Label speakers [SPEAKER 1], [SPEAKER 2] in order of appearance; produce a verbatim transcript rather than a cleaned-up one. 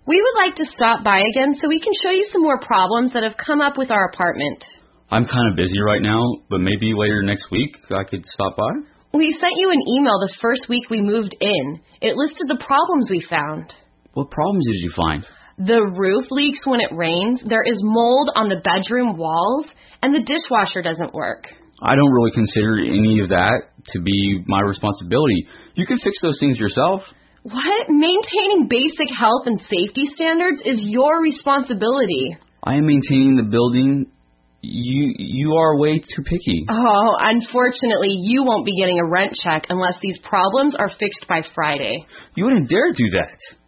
[SPEAKER 1] We would like to stop by again so we can show you some more problems that have come up with our apartment.
[SPEAKER 2] I'm kind of busy right now, but maybe later next week I could stop by?
[SPEAKER 1] We sent you an email the first week we moved in. It listed the problems we found.
[SPEAKER 2] What problems did you find?
[SPEAKER 1] The roof leaks when it rains, there is mold on the bedroom walls, and the dishwasher doesn't work.
[SPEAKER 2] I don't really consider any of that to be my responsibility. You can fix those things yourself.
[SPEAKER 1] What? Maintaining basic health and safety standards is your responsibility.
[SPEAKER 2] I am maintaining the building. You you are way too picky.
[SPEAKER 1] Oh, unfortunately, you won't be getting a rent check unless these problems are fixed by Friday.
[SPEAKER 2] You wouldn't dare do that.